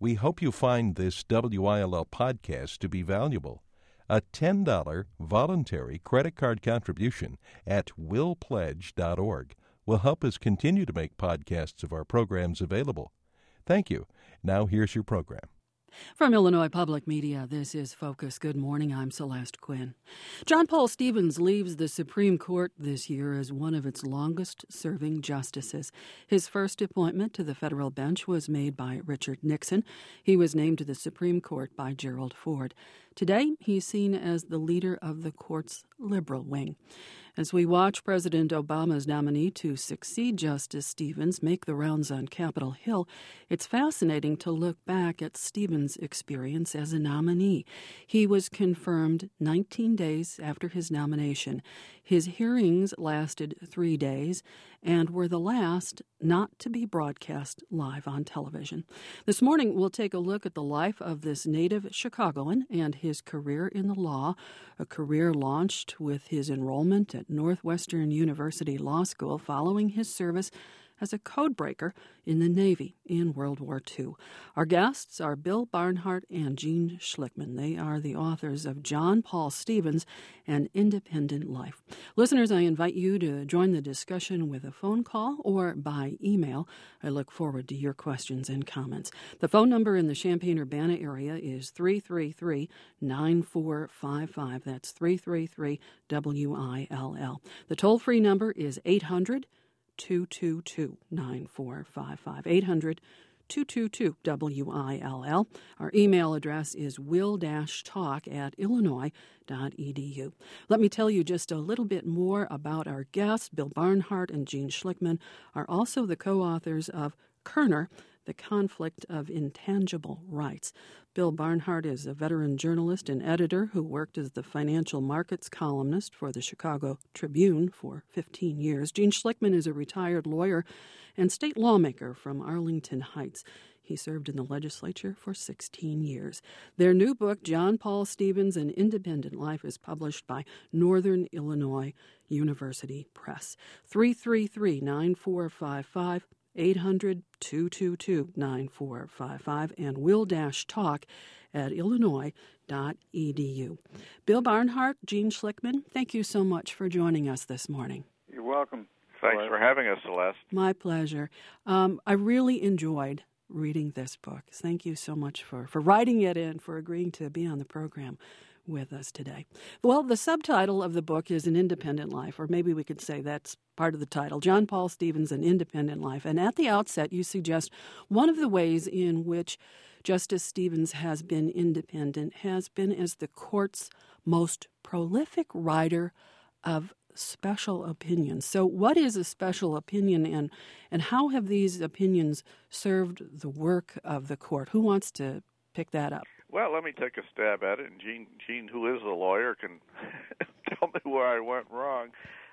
We hope you find this WILL podcast to be valuable. A $10 voluntary credit card contribution at willpledge.org will help us continue to make podcasts of our programs available. Thank you. Now here's your program. From Illinois Public Media, this is Focus. Good morning, I'm Celeste Quinn. John Paul Stevens leaves the Supreme Court this year as one of its longest-serving justices. His first appointment to the federal bench was made by Richard Nixon. He was named to the Supreme Court by Gerald Ford. Today, he's seen as the leader of the court's liberal wing. As we watch President Obama's nominee to succeed Justice Stevens make the rounds on Capitol Hill, it's fascinating to look back at Stevens' experience as a nominee. He was confirmed 19 days after his nomination. His hearings lasted 3 days and were the last not to be broadcast live on television. This morning, we'll take a look at the life of this native Chicagoan and his career in the law, a career launched with his enrollment at Northwestern University Law School following his service as a codebreaker in the Navy in World War II. Our guests are Bill Barnhart and Gene Schlickman. They are the authors of John Paul Stevens, An Independent Life. Listeners, I invite you to join the discussion with a phone call or by email. I look forward to your questions and comments. The phone number in the Champaign-Urbana area is 333-9455. That's 333-WILL. The toll-free number is 800-222-9455, 800-222-WILL. Our email address is will-talk@illinois.edu. Let me tell you just a little bit more about our guests. Bill Barnhart and Gene Schlickman are also the co-authors of Kerner, The Conflict of Intangible Rights. Bill Barnhart is a veteran journalist and editor who worked as the financial markets columnist for the Chicago Tribune for 15 years. Gene Schlickman is a retired lawyer and state lawmaker from Arlington Heights. He served in the legislature for 16 years. Their new book, John Paul Stevens, An Independent Life, is published by Northern Illinois University Press. 333-9455. 800-222-9455 and will-talk@illinois.edu. Bill Barnhart, Gene Schlickman, thank you so much for joining us this morning. You're welcome. Thanks for having us, Celeste. My pleasure. I really enjoyed reading this book. Thank you so much for writing it and for agreeing to be on the program with us today. Well, the subtitle of the book is An Independent Life, or maybe we could say that's part of the title, John Paul Stevens, An Independent Life. And at the outset, you suggest one of the ways in which Justice Stevens has been independent has been as the court's most prolific writer of special opinions. So what is a special opinion, and how have these opinions served the work of the court? Who wants to pick that up? Well, let me take a stab at it, and Gene, who is a lawyer, can tell me where I went wrong.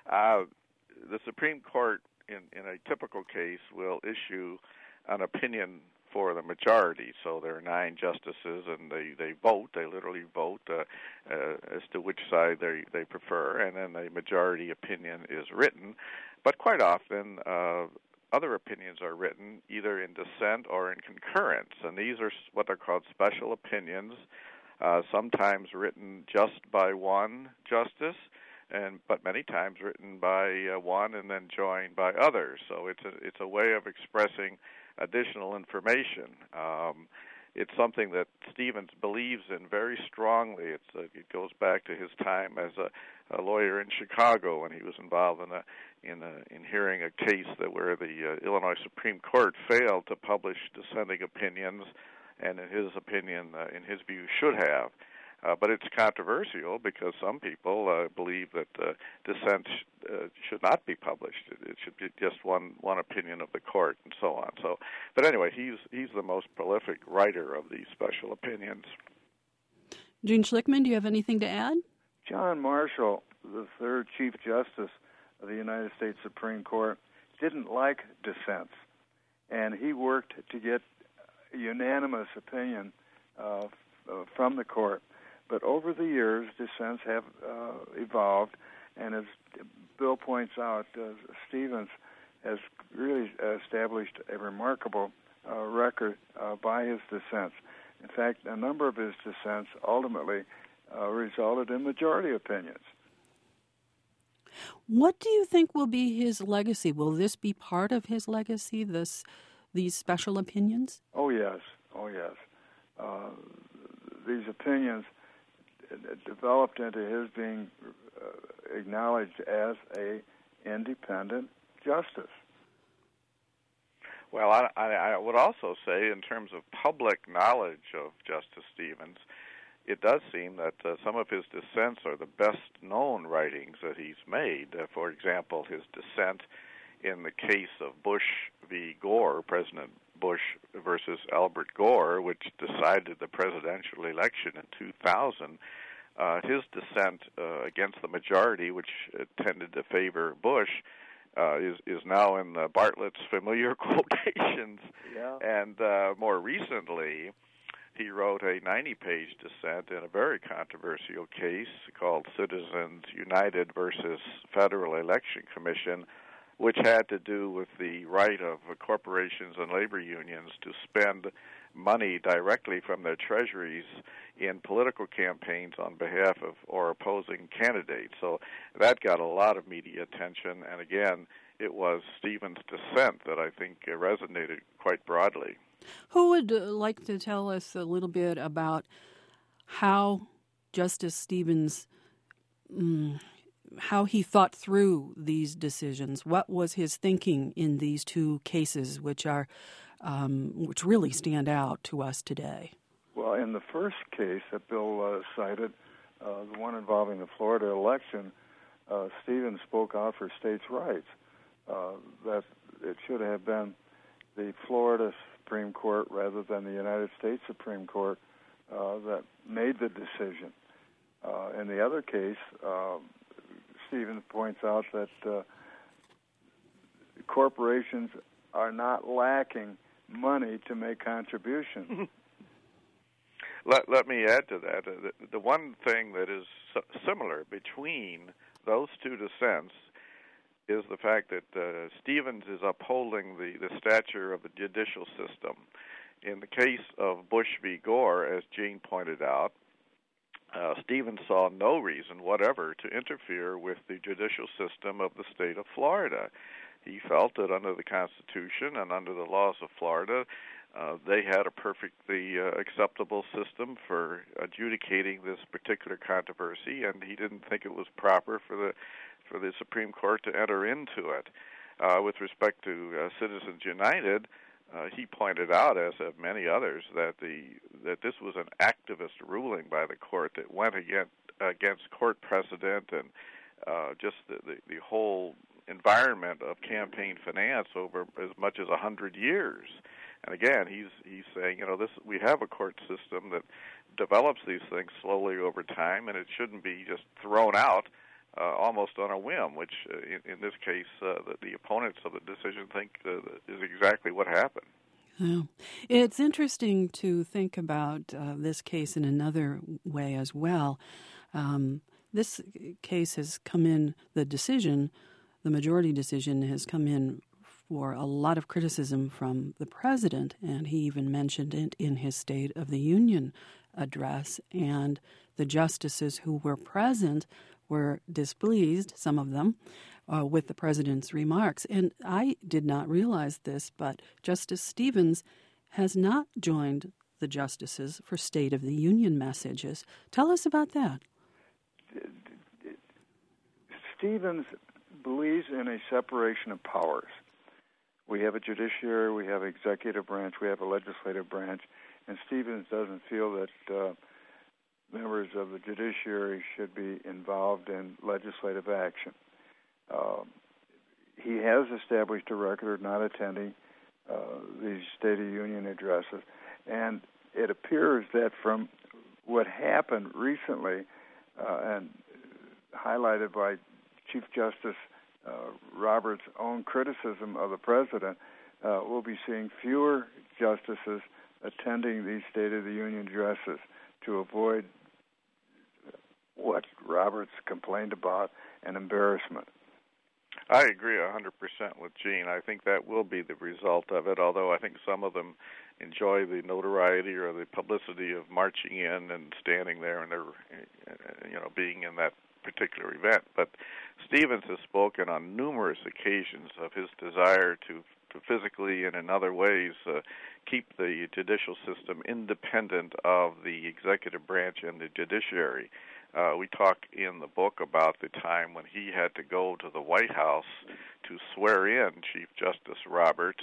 The Supreme Court, in a typical case, will issue an opinion for the majority. So there are 9 justices, and they vote. They literally vote as to which side they prefer, and then the majority opinion is written. But quite often, other opinions are written either in dissent or in concurrence, and these are what are called special opinions, sometimes written just by one justice, but many times written by one and then joined by others. So it's a way of expressing additional information. It's something that Stevens believes in very strongly. It goes back to his time as a lawyer in Chicago when he was involved in hearing a case where the Illinois Supreme Court failed to publish dissenting opinions, and in his opinion, in his view, should have. But it's controversial because some people believe that dissent should not be published. It should be just one opinion of the court, and so on. But anyway, he's the most prolific writer of these special opinions. Gene Schlickman, do you have anything to add? John Marshall, the third Chief Justice of the United States Supreme Court, didn't like dissents, and he worked to get a unanimous opinion from the court. But over the years, dissents have evolved, and as Bill points out, Stevens has really established a remarkable record by his dissents. In fact, a number of his dissents ultimately resulted in majority opinions. What do you think will be his legacy? Will this be part of his legacy, these special opinions? Oh, yes. These opinions developed into his being acknowledged as a independent justice. Well, I would also say, in terms of public knowledge of Justice Stevens, it does seem that some of his dissents are the best-known writings that he's made. For example, his dissent in the case of Bush v. Gore, President Bush versus Albert Gore, which decided the presidential election in 2000. His dissent against the majority, which tended to favor Bush, is now in Bartlett's familiar quotations. Yeah. And more recently, he wrote a 90-page dissent in a very controversial case called Citizens United versus Federal Election Commission, which had to do with the right of corporations and labor unions to spend money directly from their treasuries in political campaigns on behalf of or opposing candidates. So that got a lot of media attention, and again, it was Stevens' dissent that I think resonated quite broadly. Who would like to tell us a little bit about how Justice Stevens, how he thought through these decisions? What was his thinking in these two cases, which really stand out to us today? Well, in the first case that Bill cited, the one involving the Florida election, Stevens spoke out for states' rights, that it should have been the Florida Supreme Court rather than the United States Supreme Court that made the decision. In the other case, Stevens points out that corporations are not lacking money to make contributions. Let me add to that. The one thing that is similar between those two dissents is the fact that Stevens is upholding the stature of the judicial system. In the case of Bush v. Gore, as Gene pointed out, Stevens saw no reason whatever to interfere with the judicial system of the state of Florida. He felt that under the Constitution and under the laws of Florida, they had a perfectly acceptable system for adjudicating this particular controversy, and he didn't think it was proper for the Supreme Court to enter into it. With respect to Citizens United, he pointed out, as have many others, that this was an activist ruling by the court that went against court precedent and just the whole environment of campaign finance over as much as 100 years. And again, he's saying, we have a court system that develops these things slowly over time, and it shouldn't be just thrown out almost on a whim, which in this case, the opponents of the decision think is exactly what happened. Yeah. It's interesting to think about this case in another way as well. This case has come in, the majority decision has come in for a lot of criticism from the president, and he even mentioned it in his State of the Union address, and the justices who were present were displeased, some of them, with the president's remarks. And I did not realize this, but Justice Stevens has not joined the justices for State of the Union messages. Tell us about that. Stevens believes in a separation of powers. We have a judiciary, we have an executive branch, we have a legislative branch, and Stevens doesn't feel that members of the judiciary should be involved in legislative action. He has established a record of not attending these State of the Union addresses, and it appears that from what happened recently and highlighted by Chief Justice Roberts' own criticism of the president, we'll be seeing fewer justices attending these State of the Union addresses to avoid what Roberts complained about, an embarrassment. I agree 100% with Gene. I think that will be the result of it, although I think some of them enjoy the notoriety or the publicity of marching in and standing there and being in that particular event. But Stevens has spoken on numerous occasions of his desire to physically and in other ways keep the judicial system independent of the executive branch and the judiciary. We talk in the book about the time when he had to go to the White House to swear in Chief Justice Roberts.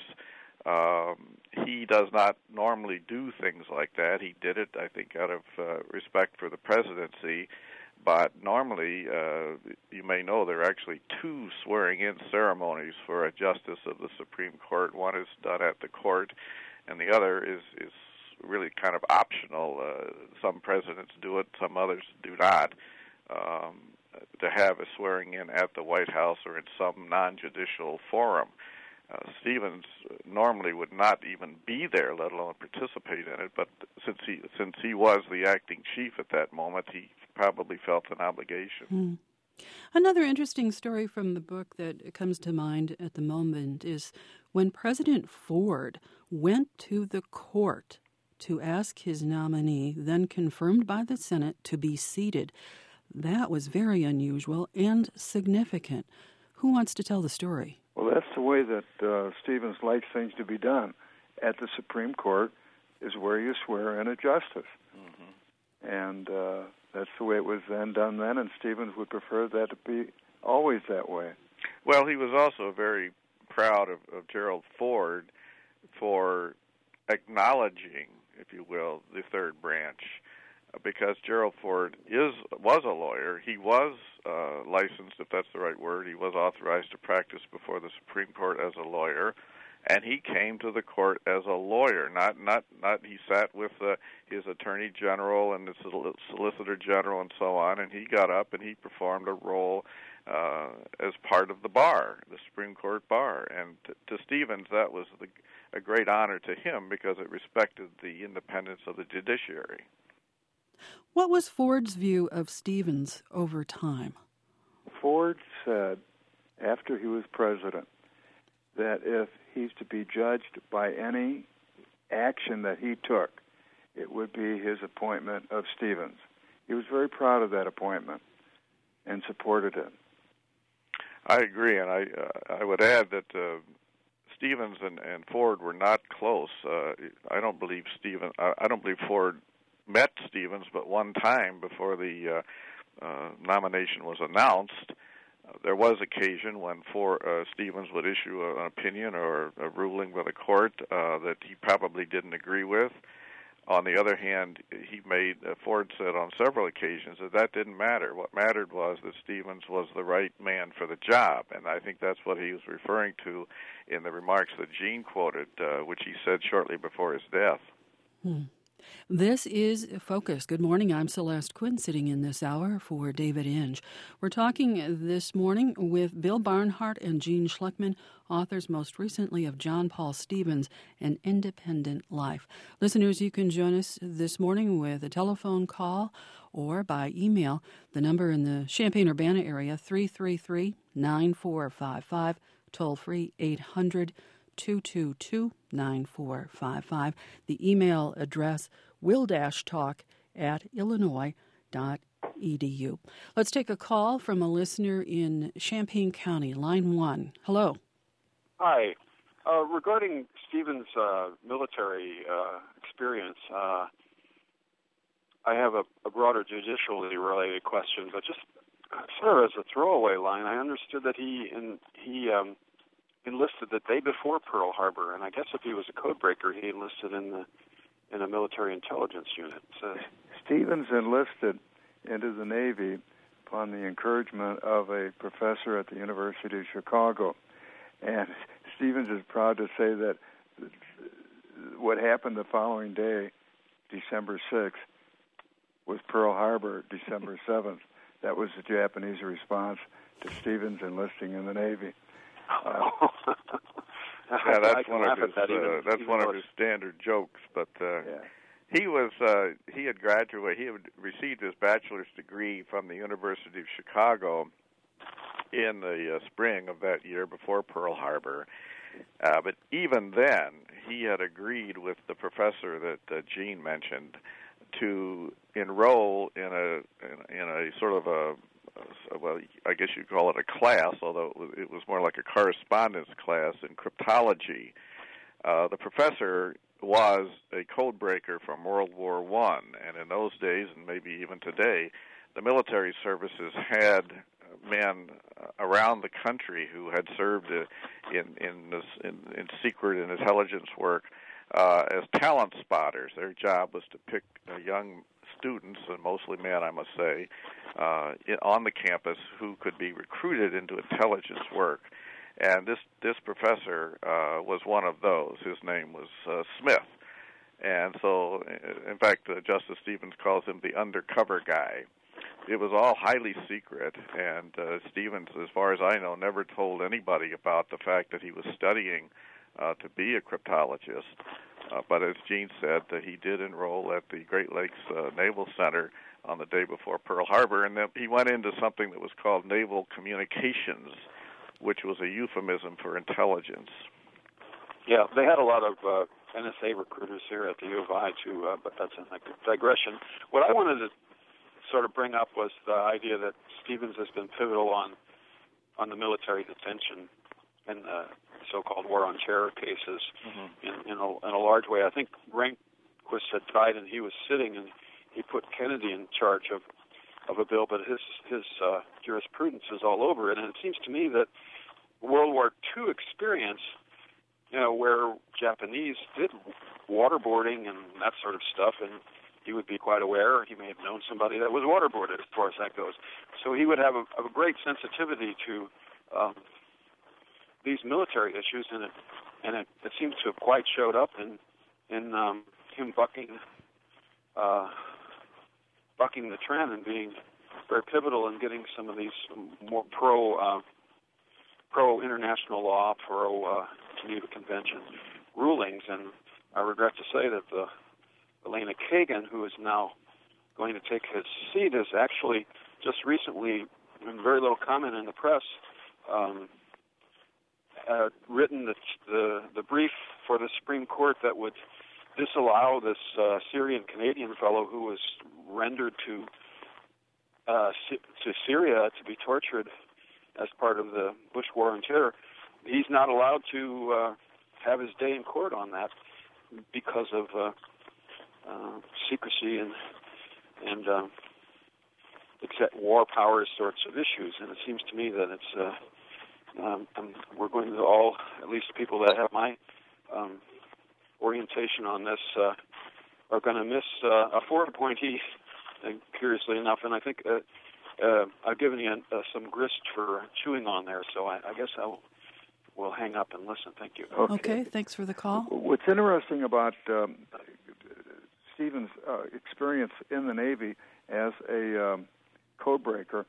He does not normally do things like that. He did it, I think, out of respect for the presidency. But normally, you may know, there are actually two swearing-in ceremonies for a justice of the Supreme Court. One is done at the court, and the other is really kind of optional. Some presidents do it, some others do not. To have a swearing-in at the White House or in some non-judicial forum. Stevens normally would not even be there, let alone participate in it. But since he was the acting chief at that moment, he probably felt an obligation. Another interesting story from the book that comes to mind at the moment is when President Ford went to the court to ask his nominee, then confirmed by the Senate, to be seated. That was very unusual and significant. Who wants to tell the story? Well, that's the way that Stevens likes things to be done. At the Supreme Court is where you swear in a justice. Mm-hmm. And that's the way it was then done then, and Stevens would prefer that to be always that way. Well, he was also very proud of Gerald Ford for acknowledging, if you will, the third branch, because Gerald Ford was a lawyer. He was licensed, if that's the right word. He was authorized to practice before the Supreme Court as a lawyer, and he came to the court as a lawyer. Not he sat with his attorney general and the solicitor general and so on, and he got up and he performed a role as part of the bar, the Supreme Court bar. And to Stevens, that was a great honor to him because it respected the independence of the judiciary. What was Ford's view of Stevens over time? Ford said, after he was president, that if he's to be judged by any action that he took, it would be his appointment of Stevens. He was very proud of that appointment and supported it. I agree, and I would add that Stevens and Ford were not close. I don't believe Ford met Stevens but one time before the nomination was announced. There was occasion when Stevens would issue an opinion or a ruling by the court that he probably didn't agree with. On the other hand, Ford said on several occasions that didn't matter. What mattered was that Stevens was the right man for the job, and I think that's what he was referring to in the remarks that Gene quoted, which he said shortly before his death. This is Focus. Good morning. I'm Celeste Quinn, sitting in this hour for David Inge. We're talking this morning with Bill Barnhart and Gene Schleckman, authors most recently of John Paul Stevens, An Independent Life. Listeners, you can join us this morning with a telephone call or by email. The number in the Champaign-Urbana area, 333-9455, toll-free 800-222-9455. The email address will-talk@illinois.edu. Let's take a call from a listener in Champaign County, line 1. Hello. Hi. Regarding Stevens' military experience, I have a broader judicially-related question, but just sort of as a throwaway line, I understood that he enlisted the day before Pearl Harbor, and I guess if he was a codebreaker, he enlisted in a military intelligence unit. So Stevens enlisted into the Navy upon the encouragement of a professor at the University of Chicago. And Stevens is proud to say that what happened the following day, December 6th, was Pearl Harbor, December 7th. That was the Japanese response to Stevens enlisting in the Navy. Yeah, that's one of his standard jokes. But he had graduated. He had received his bachelor's degree from the University of Chicago in the spring of that year before Pearl Harbor. But even then, he had agreed with the professor that Gene mentioned to enroll in a sort of well, I guess you'd call it a class, although it was more like a correspondence class in cryptology. The professor was a code breaker from World War I, and in those days, and maybe even today, the military services had men around the country who had served in secret intelligence work as talent spotters. Their job was to pick young students, and mostly men, I must say, on the campus who could be recruited into intelligence work. And this professor was one of those. His name was Smith. And so, in fact, Justice Stevens calls him the undercover guy. It was all highly secret, and Stevens, as far as I know, never told anybody about the fact that he was studying to be a cryptologist. But as Gene said, that he did enroll at the Great Lakes Naval Center on the day before Pearl Harbor, and then he went into something that was called Naval Communications, which was a euphemism for intelligence. Yeah, they had a lot of NSA recruiters here at the U of I, too, but that's a digression. What I wanted to sort of bring up was the idea that Stevens has been pivotal on the military detention and the so-called war on terror cases in a large way. I think Rehnquist had died and he was sitting, and he put Kennedy in charge of a bill, but his jurisprudence is all over it. And it seems to me that World War II experience, where Japanese did waterboarding and that sort of stuff, and he would be quite aware. He may have known somebody that was waterboarded, as far as that goes. So he would have a great sensitivity to these military issues, and it seems to have quite showed up in him bucking the trend and being very pivotal in getting some of these more pro international law, pro Geneva Convention rulings. And I regret to say that Elena Kagan, who is now going to take his seat, has actually just recently, in very little comment in the press, written the brief for the Supreme Court that would disallow this Syrian-Canadian fellow who was rendered to Syria to be tortured as part of the Bush War on Terror. He's not allowed to have his day in court on that because of secrecy and war powers sorts of issues. And it seems to me that it's we're going to all, at least people that have my orientation on this, are going to miss a Ford appointee, curiously enough. And I think I've given you some grist for chewing on there, so I guess we'll hang up and listen. Thank you. Okay, thanks for the call. What's interesting about Stevens' experience in the Navy as a code breaker,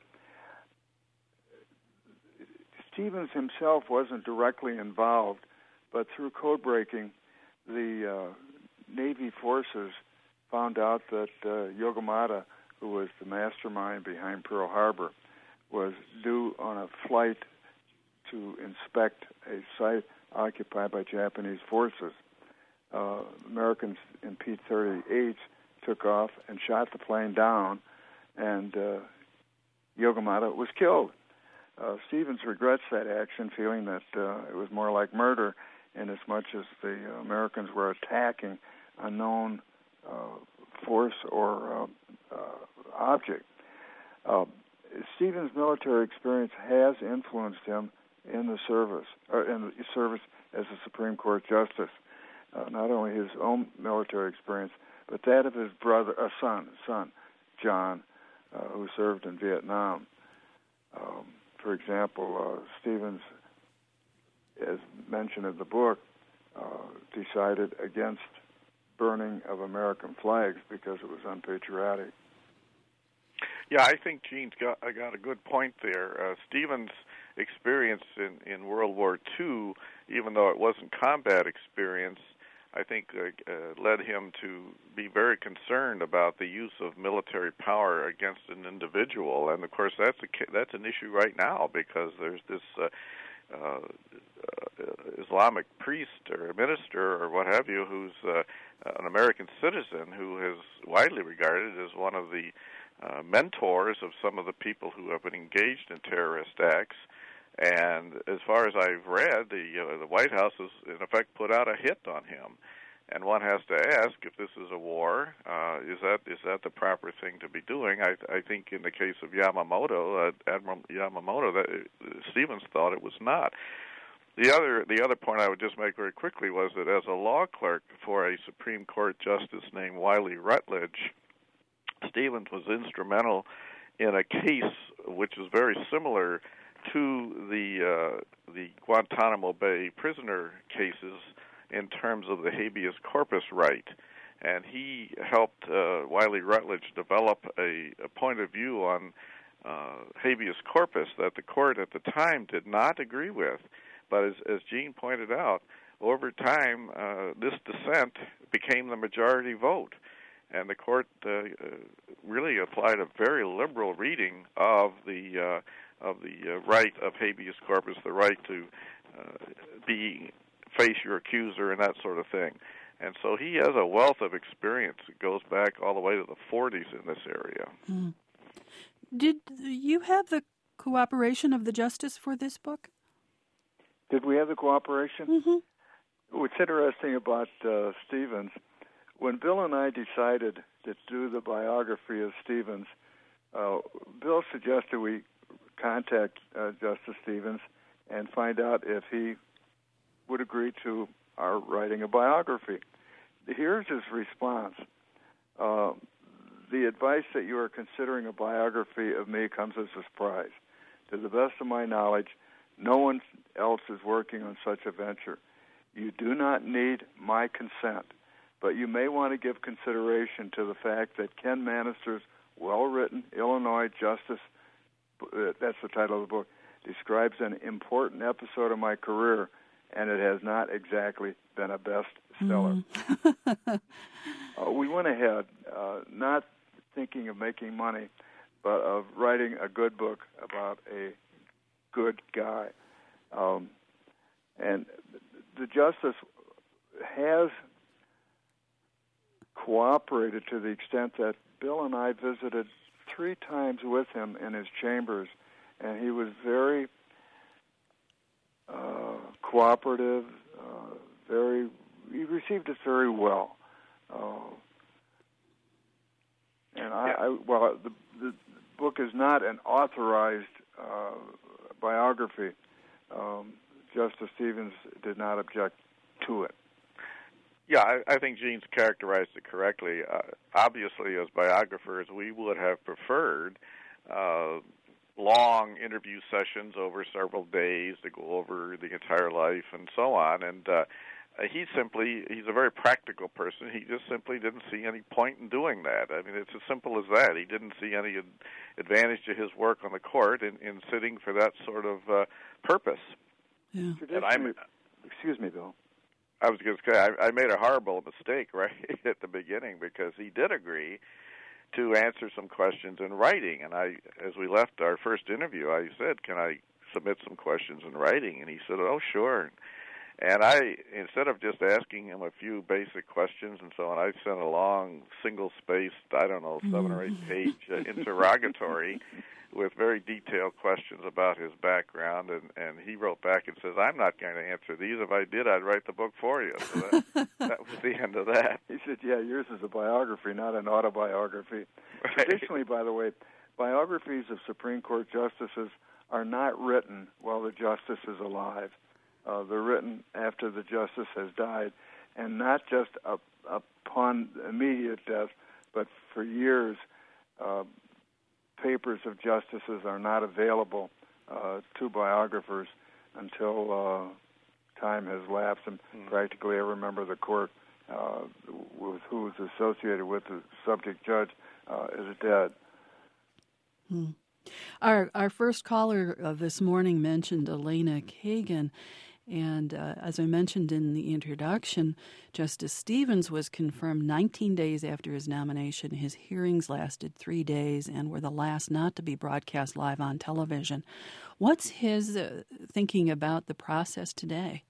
Stevens himself wasn't directly involved, but through code breaking, the Navy forces found out that Yogamata, who was the mastermind behind Pearl Harbor, was due on a flight to inspect a site occupied by Japanese forces. Americans in P-38 took off and shot the plane down, and Yogamata was killed. Stevens regrets that action, feeling that it was more like murder in as much as the Americans were attacking a known force or object. Stevens' military experience has influenced him in the service as a Supreme Court justice. Not only his own military experience, but that of his brother, son, John, who served in Vietnam. For example, Stevens, as mentioned in the book, decided against burning of American flags because it was unpatriotic. Yeah, I think Gene's got a good point there. Stevens' experience in World War II, even though it wasn't combat experience, I think led him to be very concerned about the use of military power against an individual. And of course, that's an issue right now, because there's this Islamic priest or a minister or what have you who's an American citizen who is widely regarded as one of the mentors of some of the people who have been engaged in terrorist acts. And as far as I've read, the White House has, in effect, put out a hit on him. And one has to ask, if this is a war, is that the proper thing to be doing? I think in the case of Yamamoto, Admiral Yamamoto, that Stevens thought it was not. The other point I would just make very quickly was that as a law clerk for a Supreme Court justice named Wiley Rutledge, Stevens was instrumental in a case which is very similar to the Guantanamo Bay prisoner cases in terms of the habeas corpus right. And he helped Wiley Rutledge develop a point of view on habeas corpus that the court at the time did not agree with. But as Gene pointed out, over time, this dissent became the majority vote. And the court really applied a very liberal reading of the right of habeas corpus, the right to face your accuser and that sort of thing. And so he has a wealth of experience. It goes back all the way to the 40s in this area. Mm. Did you have the cooperation of the justice for this book? Did we have the cooperation? Mm-hmm. What's interesting about Stevens, when Bill and I decided to do the biography of Stevens, Bill suggested we contact Justice Stevens and find out if he would agree to our writing a biography. Here's his response. The advice that you are considering a biography of me comes as a surprise. To the best of my knowledge, no one else is working on such a venture. You do not need my consent, but you may want to give consideration to the fact that Ken Manister's well-written Illinois Justice, that's the title of the book, describes an important episode of my career, and it has not exactly been a bestseller. We went ahead, not thinking of making money, but of writing a good book about a good guy. And the justice has cooperated to the extent that Bill and I visited 3 times with him in his chambers, and he was very cooperative, he received us very well. The book is not an authorized biography. Justice Stevens did not object to it. Yeah, I think Gene's characterized it correctly. Obviously, as biographers, we would have preferred long interview sessions over several days to go over the entire life and so on. And he's a very practical person. He just simply didn't see any point in doing that. I mean, it's as simple as that. He didn't see any advantage to his work on the court in sitting for that sort of purpose. Yeah. And excuse me, Bill. I was going to say, I made a horrible mistake right at the beginning, because he did agree to answer some questions in writing. And as we left our first interview, I said, "Can I submit some questions in writing?" And he said, "Oh, sure." And instead of just asking him a few basic questions and so on, I sent a long, single-spaced, 7 or 8 page interrogatory with very detailed questions about his background, and he wrote back and says, "I'm not going to answer these. If I did, I'd write the book for you." So that was the end of that. He said, "Yeah, yours is a biography, not an autobiography." Right. Traditionally, by the way, biographies of Supreme Court justices are not written while the justice is alive. They're written after the justice has died, and not just upon immediate death, but for years. Papers of justices are not available to biographers until time has lapsed, and practically every member of the court who is associated with the subject judge is dead. Our first caller this morning mentioned Elena Kagan, And as I mentioned in the introduction, Justice Stevens was confirmed 19 days after his nomination. His hearings lasted 3 days and were the last not to be broadcast live on television. What's his thinking about the process today?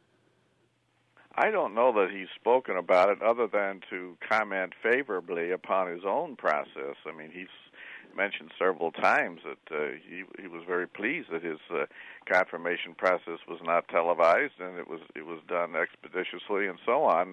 I don't know that he's spoken about it other than to comment favorably upon his own process. I mean, he's mentioned several times that he was very pleased that his confirmation process was not televised and it was done expeditiously and so on.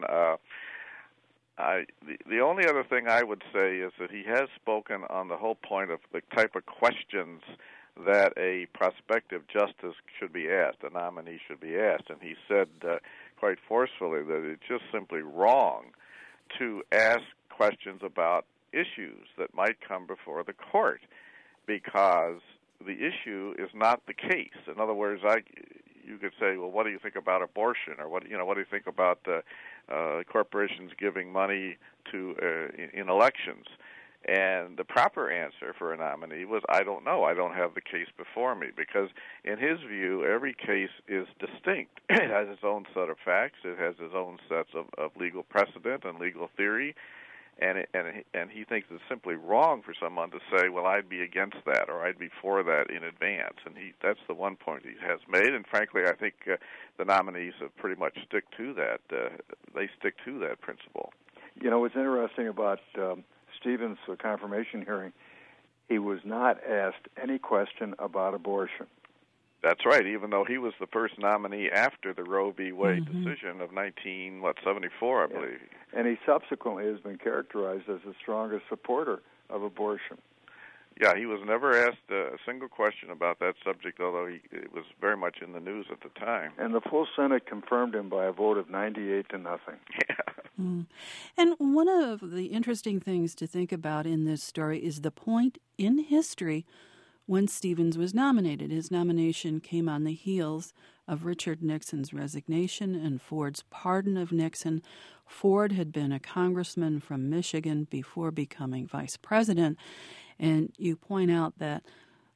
The only other thing I would say is that he has spoken on the whole point of the type of questions that a prospective justice should be asked, a nominee should be asked, and he said quite forcefully that it's just simply wrong to ask questions about issues that might come before the court because the issue is not the case. In other words, you could say, well, what do you think about abortion, or what do you think about corporations giving money to in elections? And the proper answer for a nominee was, I don't know. I don't have the case before me, because in his view, every case is distinct. It has its own set of facts. It has its own sets of legal precedent and legal theory. And he thinks it's simply wrong for someone to say, well, I'd be against that or I'd be for that in advance. And that's the one point he has made. And frankly, I think the nominees have pretty much stick to that. They stick to that principle. You know, what's interesting about Stevens' confirmation hearing, he was not asked any question about abortion. That's right, even though he was the first nominee after the Roe v. Wade decision of 1974, I believe. And he subsequently has been characterized as the strongest supporter of abortion. Yeah, he was never asked a single question about that subject, although it was very much in the news at the time. And the full Senate confirmed him by a vote of 98-0. Yeah. Mm. And one of the interesting things to think about in this story is the point in history when Stevens was nominated. His nomination came on the heels of Richard Nixon's resignation and Ford's pardon of Nixon. Ford had been a congressman from Michigan before becoming vice president, and you point out that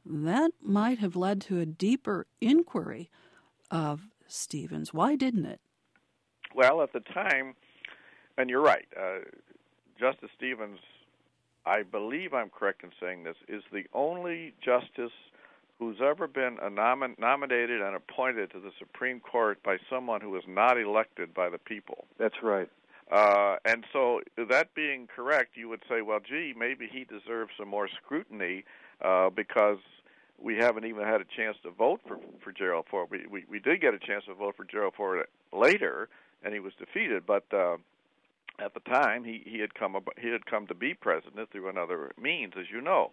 might have led to a deeper inquiry of Stevens. Why didn't it? Well, at the time, and you're right, Justice Stevens, I believe I'm correct in saying this, is the only justice who's ever been nominated and appointed to the Supreme Court by someone who was not elected by the people. That's right. And so that being correct, you would say, well, gee, maybe he deserves some more scrutiny because we haven't even had a chance to vote for Gerald Ford. We did get a chance to vote for Gerald Ford later, and he was defeated, but at the time, he had come to be president through another means, as you know.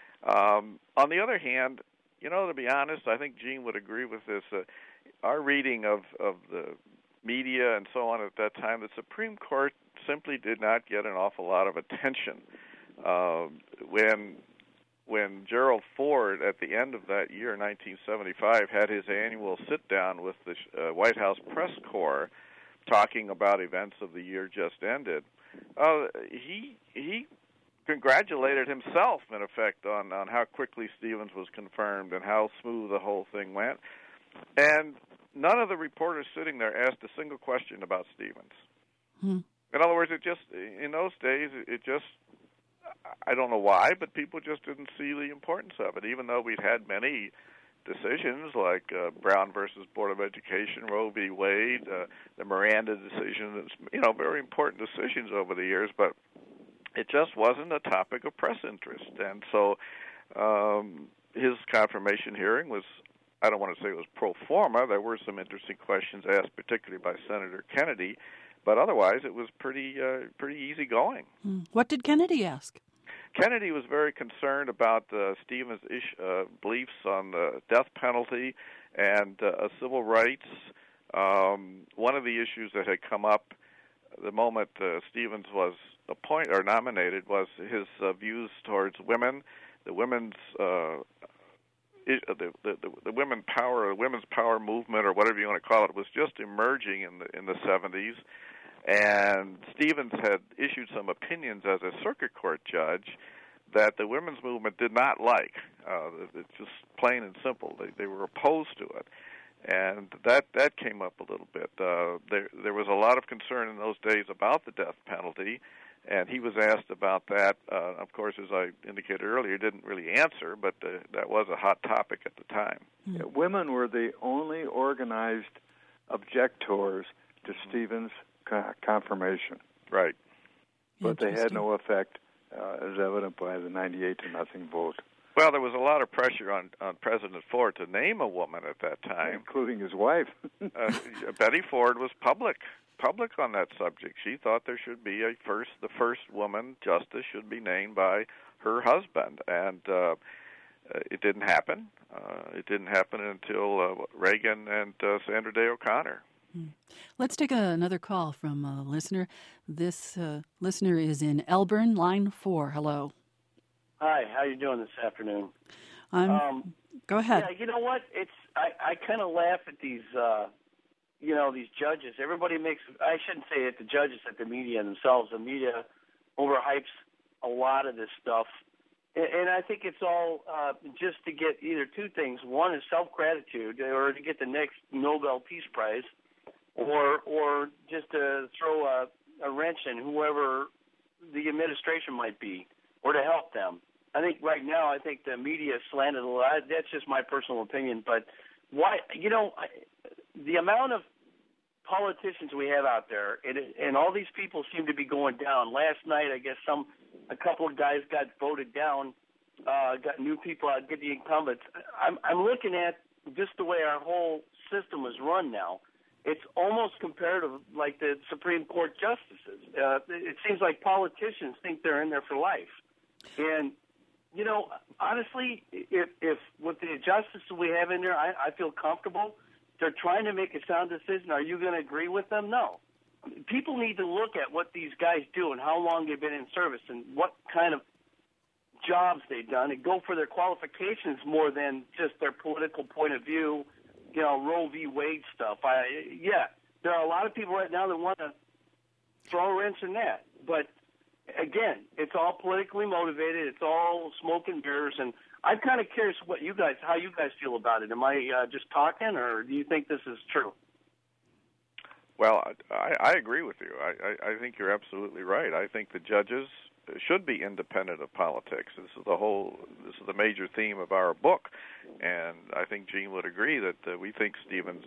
On the other hand, to be honest, I think Gene would agree with this. Our reading of the media and so on at that time, the Supreme Court simply did not get an awful lot of attention. When Gerald Ford, at the end of that year, 1975, had his annual sit-down with the White House press corps, talking about events of the year just ended, he congratulated himself, in effect, on how quickly Stevens was confirmed and how smooth the whole thing went. And none of the reporters sitting there asked a single question about Stevens. In other words, in those days, I don't know why, but people just didn't see the importance of it, even though we'd had many decisions like Brown versus Board of Education, Roe v. Wade, the Miranda decision, very important decisions over the years, but it just wasn't a topic of press interest. And so his confirmation hearing was, I don't want to say it was pro forma. There were some interesting questions asked, particularly by Senator Kennedy, but otherwise it was pretty easy going. What did Kennedy ask? Kennedy was very concerned about Stevens' beliefs on the death penalty and civil rights. One of the issues that had come up the moment Stevens was nominated was his views towards women, the women's the women's power movement, or whatever you want to call it, was just emerging in the 70s. And Stevens had issued some opinions as a circuit court judge that the women's movement did not like. It's just plain and simple. They were opposed to it. And that came up a little bit. There was a lot of concern in those days about the death penalty, and he was asked about that. Of course, as I indicated earlier, he didn't really answer, but that was a hot topic at the time. Yeah, women were the only organized objectors to Stevens' confirmation. Right. But they had no effect, as evident by the 98-0 vote. Well, there was a lot of pressure on President Ford to name a woman at that time, including his wife. Betty Ford was public on that subject. She thought there should be the first woman justice should be named by her husband, and it didn't happen. It didn't happen until Reagan and Sandra Day O'Connor. Let's take another call from a listener. This listener is in Elburn, line 4. Hello. Hi, how you doing this afternoon? Go ahead. Yeah, you know what? I kind of laugh at these, these judges. Everybody I shouldn't say it, the judges, at the media themselves. The media overhypes a lot of this stuff. And I think it's all just to get either two things. One is self-gratitude, or to get the next Nobel Peace Prize, or just to throw a wrench in whoever the administration might be, or to help them. I think right now, the media is slanted a lot. That's just my personal opinion. But why, the amount of politicians we have out there, and all these people seem to be going down. Last night, I guess a couple of guys got voted down, got new people out, get the incumbents. I'm looking at just the way our whole system is run now. It's almost comparative like the Supreme Court justices. It seems like politicians think they're in there for life. And, honestly, if with the justices we have in there, I feel comfortable. They're trying to make a sound decision. Are you going to agree with them? No. People need to look at what these guys do and how long they've been in service and what kind of jobs they've done, and go for their qualifications more than just their political point of view, Roe v. Wade stuff. There are a lot of people right now that want to throw a wrench in that. But, again, it's all politically motivated. It's all smoke and mirrors. And I'm kind of curious how you guys feel about it. Am I just talking, or do you think this is true? Well, I agree with you. I think you're absolutely right. I think the judges should be independent of politics. This is the major theme of our book, and I think Gene would agree that we think Stevens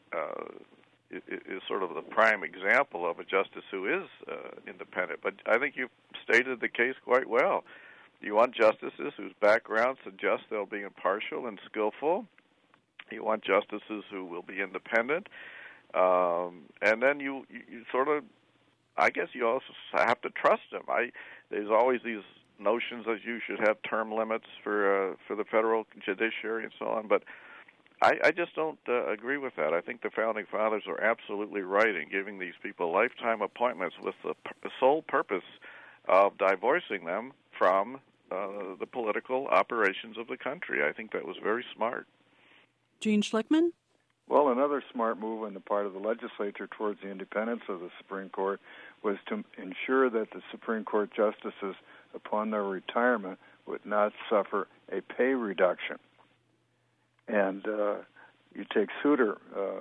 is sort of the prime example of a justice who is independent. But I think you've stated the case quite well. You want justices whose background suggests they'll be impartial and skillful. You want justices who will be independent. And then you sort of, I guess you also have to trust them. There's always these notions that you should have term limits for the federal judiciary and so on, but I just don't agree with that. I think the Founding Fathers are absolutely right in giving these people lifetime appointments with the sole purpose of divorcing them from the political operations of the country. I think that was very smart. Gene Schlickman? Well, another smart move on the part of the legislature towards the independence of the Supreme Court was to ensure that the Supreme Court justices, upon their retirement, would not suffer a pay reduction. And you take Souter.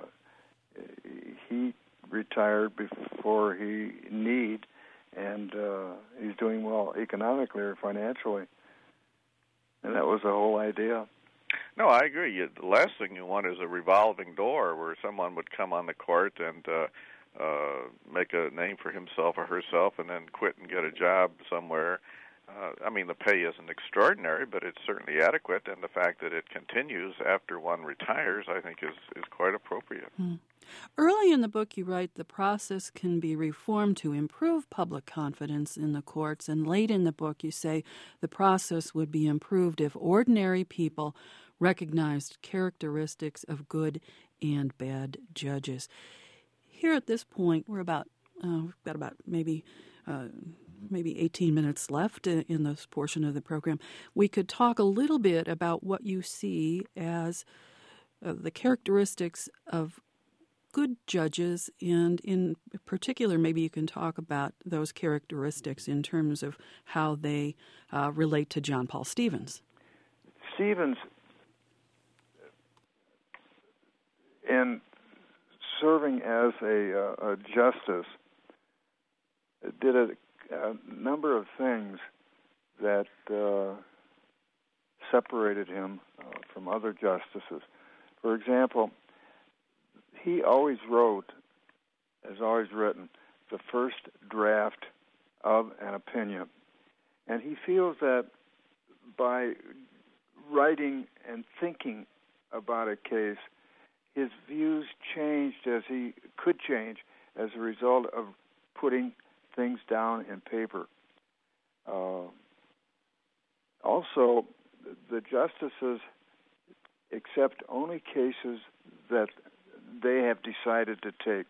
He retired before he need, and he's doing well economically or financially. And that was the whole idea. No, I agree. The last thing you want is a revolving door where someone would come on the court and make a name for himself or herself and then quit and get a job somewhere. The pay isn't extraordinary, but it's certainly adequate, and the fact that it continues after one retires, I think, is quite appropriate. Early in the book, you write, the process can be reformed to improve public confidence in the courts, and late in the book, you say the process would be improved if ordinary people recognized characteristics of good and bad judges. Here at this point, we've got about maybe 18 minutes left in this portion of the program. We could talk a little bit about what you see as the characteristics of good judges, and in particular, maybe you can talk about those characteristics in terms of how they relate to John Paul Stevens. Stevens, in serving as a justice, did a number of things that separated him from other justices. For example, he always has always written, the first draft of an opinion. And he feels that by writing and thinking about a case, his views could change as a result of putting things down in paper. Also, the justices accept only cases that they have decided to take.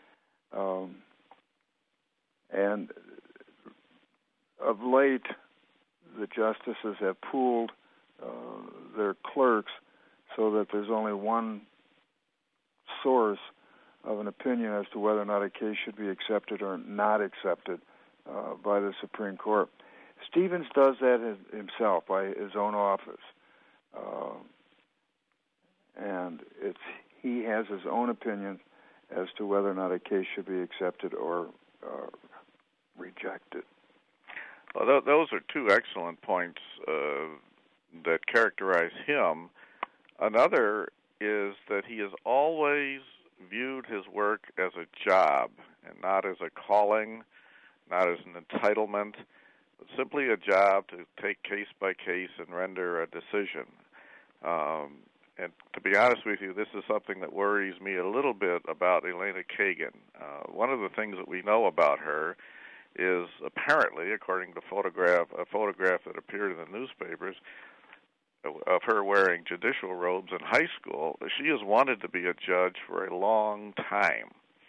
And of late, the justices have pooled their clerks so that there's only one source of an opinion as to whether or not a case should be accepted or not accepted by the Supreme Court. Stevens does that himself by his own office. And he has his own opinion as to whether or not a case should be accepted or rejected. Well, those are two excellent points that characterize him. Another is that he has always viewed his work as a job and not as a calling, not as an entitlement, but simply a job to take case by case and render a decision. And to be honest with you, this is something that worries me a little bit about Elena Kagan. One of the things that we know about her is apparently, according to a photograph that appeared in the newspapers of her wearing judicial robes in high school, she has wanted to be a judge for a long time.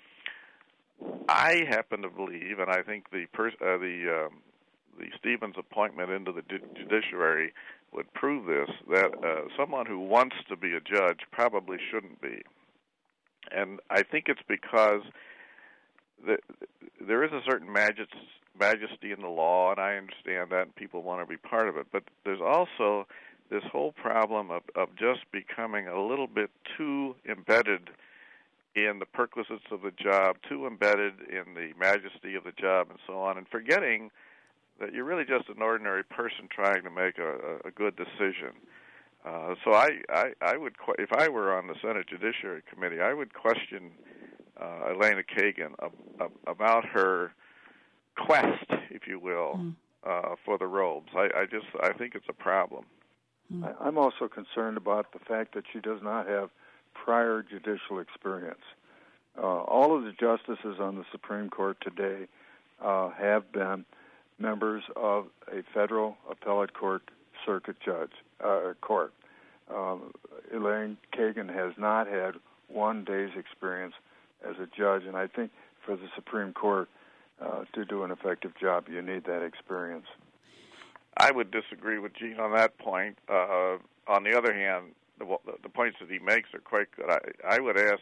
I happen to believe, and I think the Stevens appointment into the judiciary would prove this, that someone who wants to be a judge probably shouldn't be. And I think it's because there is a certain majesty in the law, and I understand that, and people want to be part of it. But there's also this whole problem of just becoming a little bit too embedded in the perquisites of the job, too embedded in the majesty of the job, and so on, and forgetting that you're really just an ordinary person trying to make a good decision. So I would, if I were on the Senate Judiciary Committee, I would question Elena Kagan about her quest, if you will, for the robes. I think it's a problem. I'm also concerned about the fact that she does not have prior judicial experience. All of the justices on the Supreme Court today have been members of a federal appellate court circuit court. Elaine Kagan has not had one day's experience as a judge, and I think for the Supreme Court to do an effective job, you need that experience. I would disagree with Gene on that point. On the other hand, the points that he makes are quite good. I would ask,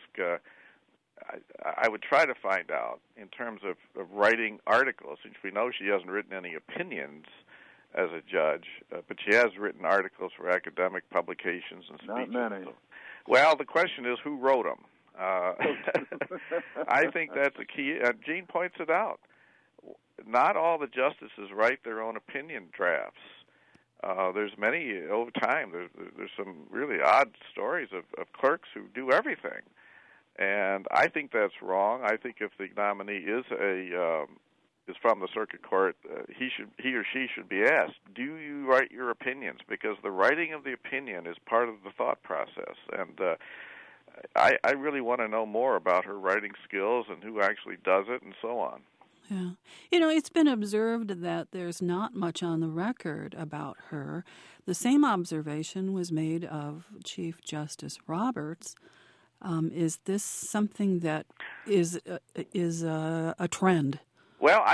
I would try to find out in terms of writing articles, since we know she hasn't written any opinions as a judge, but she has written articles for academic publications and speeches. Not many. Well, the question is who wrote them. I think that's a key. Gene points it out. Not all the justices write their own opinion drafts. There's many over time. There's some really odd stories of clerks who do everything, and I think that's wrong. I think if the nominee is from the circuit court, he or she should be asked, do you write your opinions? Because the writing of the opinion is part of the thought process, and I really want to know more about her writing skills and who actually does it and so on. Yeah. You know, it's been observed that there's not much on the record about her. The same observation was made of Chief Justice Roberts. Is this something that is a trend? Well,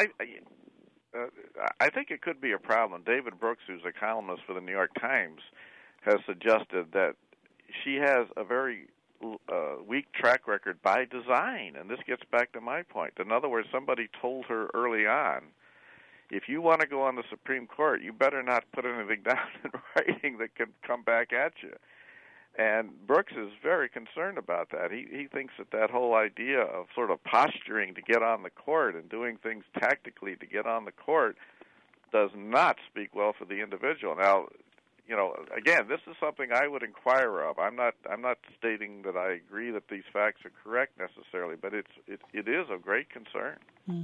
I think it could be a problem. David Brooks, who's a columnist for the New York Times, has suggested that she has a very weak track record by design, and this gets back to my point. In other words, somebody told her early on, if you want to go on the Supreme Court, you better not put anything down in writing that can come back at you. And Brooks is very concerned about that. He thinks that whole idea of sort of posturing to get on the court and doing things tactically to get on the court does not speak well for the individual. Now, again, this is something I would inquire of. I'm not stating that I agree that these facts are correct necessarily, but it is of great concern.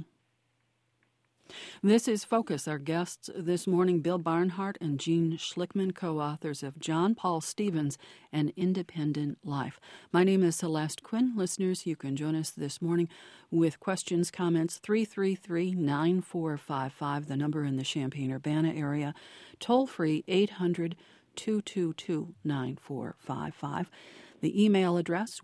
This is Focus. Our guests this morning, Bill Barnhart and Gene Schlickman, co-authors of John Paul Stevens, An Independent Life. My name is Celeste Quinn. Listeners, you can join us this morning with questions, comments, 333-9455, the number in the Champaign-Urbana area, toll-free 800-222-9455. The email address,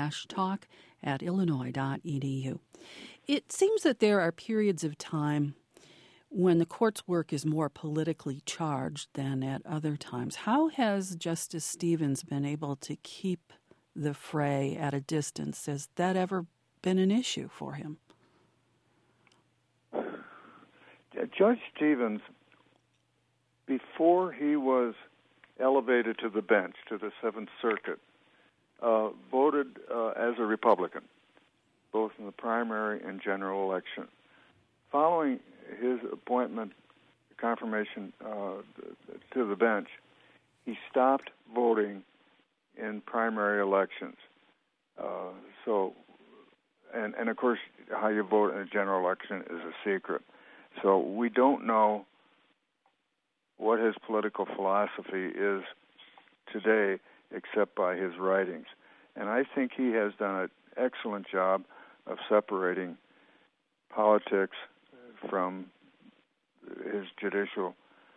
will-talk@illinois.edu. It seems that there are periods of time when the court's work is more politically charged than at other times. How has Justice Stevens been able to keep the fray at a distance? Has that ever been an issue for him? Judge Stevens, before he was elevated to the bench, to the Seventh Circuit, voted as a Republican, both in the primary and general election. Following his appointment, confirmation to the bench, he stopped voting in primary elections. And of course, how you vote in a general election is a secret. So we don't know what his political philosophy is today, except by his writings. And I think he has done an excellent job of separating politics from his judicial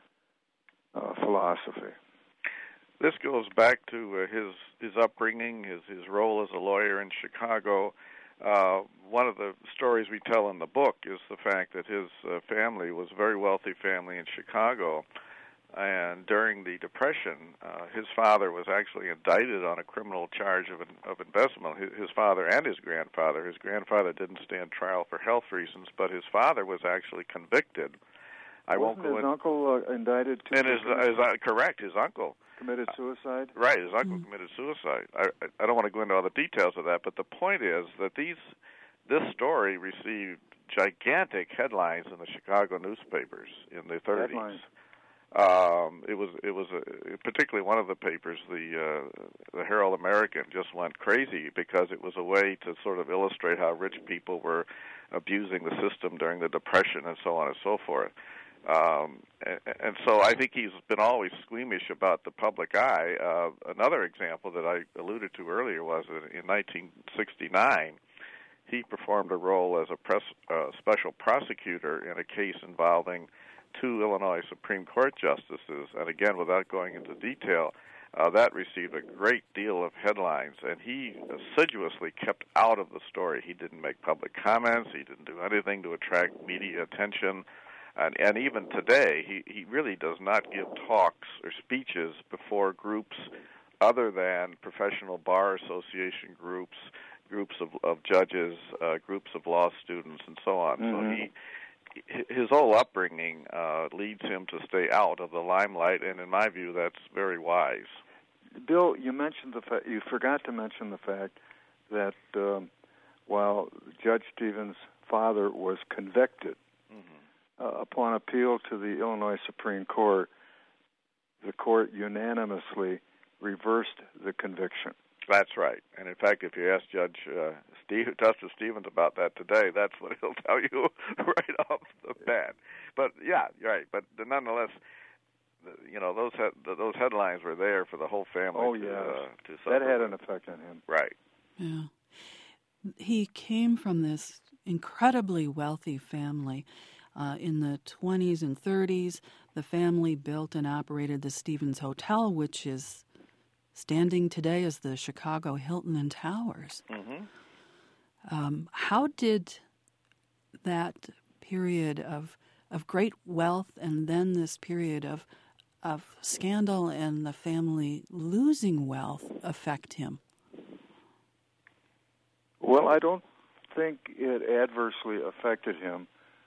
philosophy. This goes back to his upbringing, his role as a lawyer in Chicago. One of the stories we tell in the book is the fact that his family was a very wealthy family in Chicago. And during the Depression, his father was actually indicted on a criminal charge of embezzlement. His father and his grandfather. His grandfather didn't stand trial for health reasons, but his father was actually convicted. Wasn't his uncle indicted too? Correct. His uncle committed suicide. Right. His uncle committed suicide. I don't want to go into all the details of that, but the point is that this story received gigantic headlines in the Chicago newspapers in the 30s. Headlines. It was particularly one of the papers, the Herald American, just went crazy because it was a way to sort of illustrate how rich people were abusing the system during the Depression and so on and so forth. And so I think he's been always squeamish about the public eye. Another example that I alluded to earlier was that in 1969, he performed a role as a special prosecutor in a case involving two Illinois Supreme Court justices, and again, without going into detail, that received a great deal of headlines, and he assiduously kept out of the story. He didn't make public comments. He didn't do anything to attract media attention, and even today, he really does not give talks or speeches before groups other than professional bar association groups of judges, groups of law students, and so on. Mm-hmm. So his whole upbringing leads him to stay out of the limelight, and in my view, that's very wise. Bill, you forgot to mention the fact that while Judge Stevens' father was convicted, upon appeal to the Illinois Supreme Court, the court unanimously reversed the conviction. That's right. And in fact, if you ask Justice Stevens about that today, that's what he'll tell you right off the bat. But yeah, you're right. But nonetheless, those headlines were there for the whole family. Oh yeah, that had an effect on him. Right. Yeah. He came from this incredibly wealthy family. In the 20s and 30s, the family built and operated the Stevens Hotel, which is standing today as the Chicago Hilton and Towers. Mm-hmm. How did that period of great wealth and then this period of scandal and the family losing wealth affect him? Well, I don't think it adversely affected him.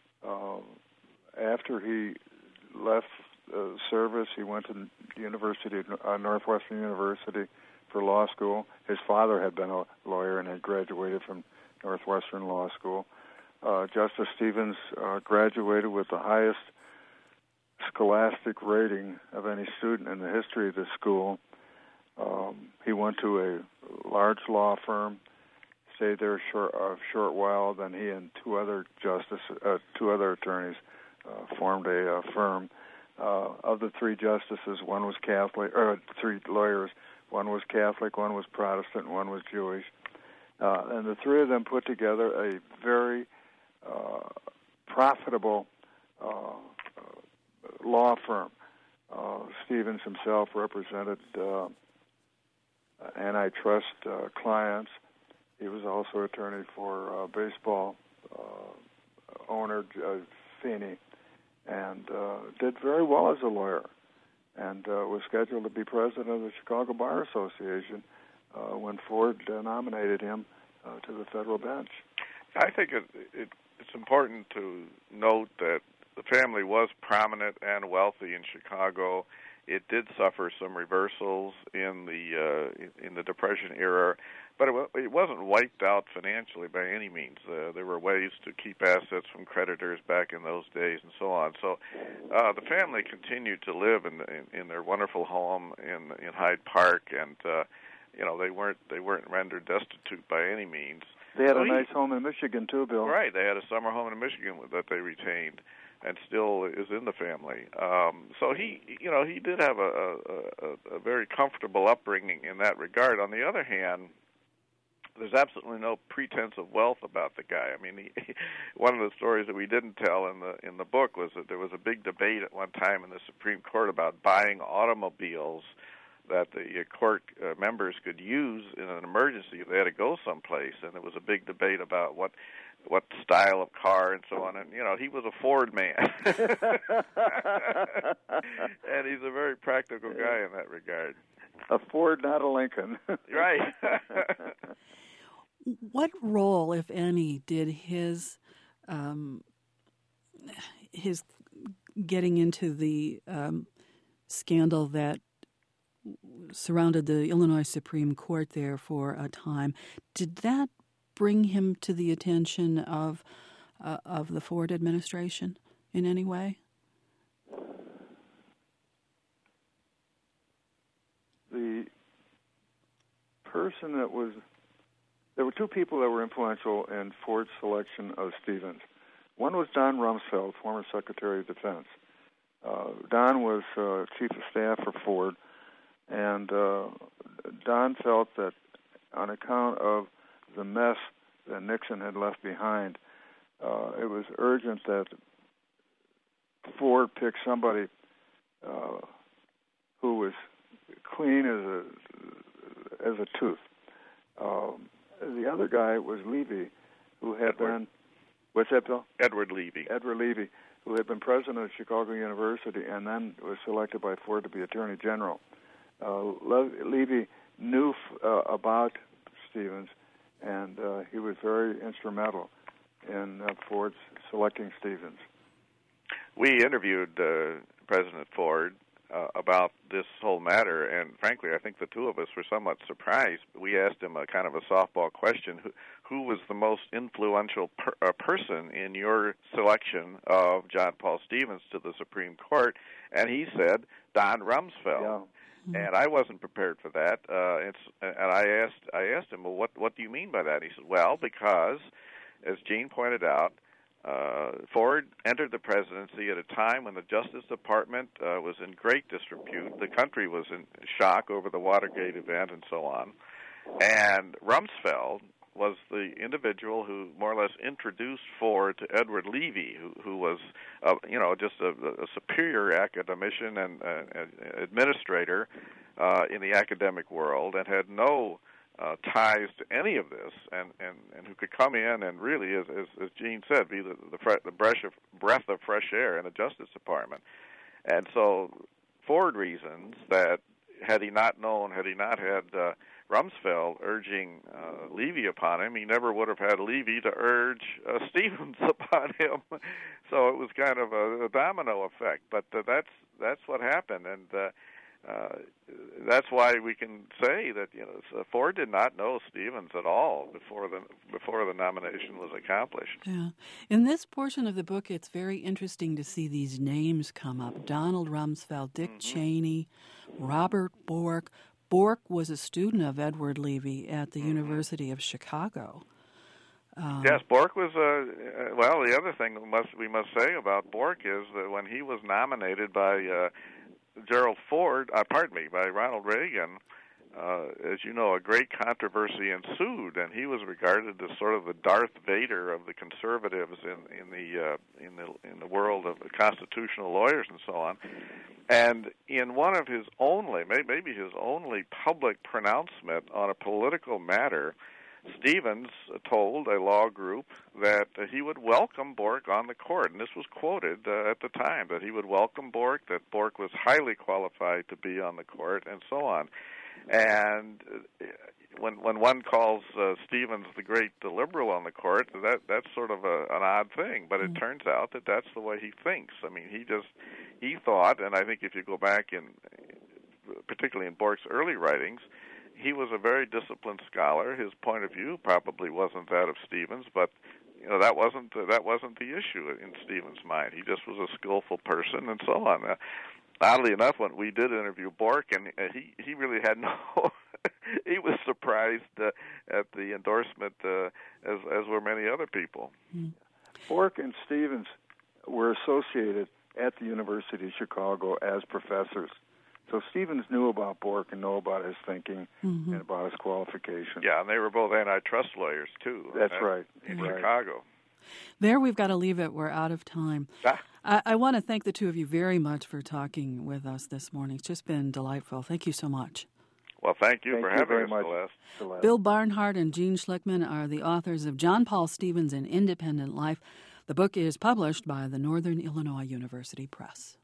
After he left service, he went to the University of Northwestern University for law school. His father had been a lawyer and had graduated from Northwestern Law School. Justice Stevens graduated with the highest scholastic rating of any student in the history of the school. He went to a large law firm, stayed there a short while. Then he and two other attorneys formed a firm. Of the three justices, one was Catholic, or three lawyers. One was Catholic, one was Protestant, and one was Jewish. And the three of them put together a very profitable law firm. Stevens himself represented antitrust clients. He was also attorney for baseball owner Feeney, and did very well as a lawyer, and was scheduled to be president of the Chicago Bar Association when Ford nominated him to the federal bench. I think it's important to note that the family was prominent and wealthy in Chicago. It did suffer some reversals in the Depression era, but it wasn't wiped out financially by any means. There were ways to keep assets from creditors back in those days, and so on. So the family continued to live in their wonderful home in Hyde Park, and they weren't rendered destitute by any means. They had a nice home in Michigan too, Bill. Right, they had a summer home in Michigan that they retained, and still is in the family. So he did have a very comfortable upbringing in that regard. On the other hand, there's absolutely no pretense of wealth about the guy. I mean, one of the stories that we didn't tell in the book was that there was a big debate at one time in the Supreme Court about buying automobiles that the court members could use in an emergency if they had to go someplace, and there was a big debate about what style of car and so on. And he was a Ford man, and he's a very practical guy in that regard. A Ford, not a Lincoln. Right. What role, if any, did his getting into the scandal that surrounded the Illinois Supreme Court there for a time, did that bring him to the attention of the Ford administration in any way? The person there were two people that were influential in Ford's selection of Stevens. One was Don Rumsfeld, former Secretary of Defense. Don was Chief of Staff for Ford, and Don felt that on account of the mess that Nixon had left behind, it was urgent that Ford pick somebody who was clean as a tooth. The other guy was Levy, who had been... What's that, Bill? Edward Levy. Edward Levy, who had been president of Chicago University and then was selected by Ford to be Attorney General. Levy knew about Stevens, and he was very instrumental in Ford's selecting Stevens. We interviewed President Ford about this whole matter, and frankly, I think the two of us were somewhat surprised. We asked him a kind of a softball question: who was the most influential person in your selection of John Paul Stevens to the Supreme Court? And he said Don Rumsfeld. Yeah. And I wasn't prepared for that. And I asked him, well, what do you mean by that? He said, well, because, as Gene pointed out, Ford entered the presidency at a time when the Justice Department was in great disrepute. The country was in shock over the Watergate event and so on. And Rumsfeld was the individual who more or less introduced Ford to Edward Levy, who was, just a superior academician and administrator in the academic world, and had no ties to any of this, and who could come in and really, as Gene said, be the breath of fresh air in the Justice Department. And so Ford reasons that had he not had Rumsfeld urging Levy upon him, he never would have had Levy to urge Stevens upon him. So it was kind of a domino effect. But that's what happened. And That's why we can say that Ford did not know Stevens at all before the nomination was accomplished. Yeah. In this portion of the book, it's very interesting to see these names come up: Donald Rumsfeld, Dick Cheney, Robert Bork. Bork was a student of Edward Levy at the University of Chicago. Yes, Bork was. Well, the other thing we must say about Bork is that when he was nominated by by Ronald Reagan, as you know, a great controversy ensued, and he was regarded as sort of the Darth Vader of the conservatives in the world of constitutional lawyers and so on. And in one of his maybe his only public pronouncement on a political matter, Stevens told a law group that he would welcome Bork on the court, and this was quoted at the time, that he would welcome Bork, that Bork was highly qualified to be on the court, and so on. And when one calls Stevens the great liberal on the court, that's sort of an odd thing, but it turns out that that's the way he thinks. I mean, he thought, and I think if you go back particularly in Bork's early writings, he was a very disciplined scholar. His point of view probably wasn't that of Stevens, but that wasn't the issue in Stevens' mind. He just was a skillful person and so on. Oddly enough, when we did interview Bork, and he really had no, he was surprised at the endorsement, as were many other people. Bork and Stevens were associated at the University of Chicago as professors. So Stevens knew about Bork and knew about his thinking and about his qualifications. Yeah, and they were both antitrust lawyers, too. That's right. In Chicago. There, we've got to leave it. We're out of time. I want to thank the two of you very much for talking with us this morning. It's just been delightful. Thank you so much. Well, thank you for having us, Celeste. Bill Barnhart and Gene Schlickman are the authors of John Paul Stevens, An Independent Life. The book is published by the Northern Illinois University Press.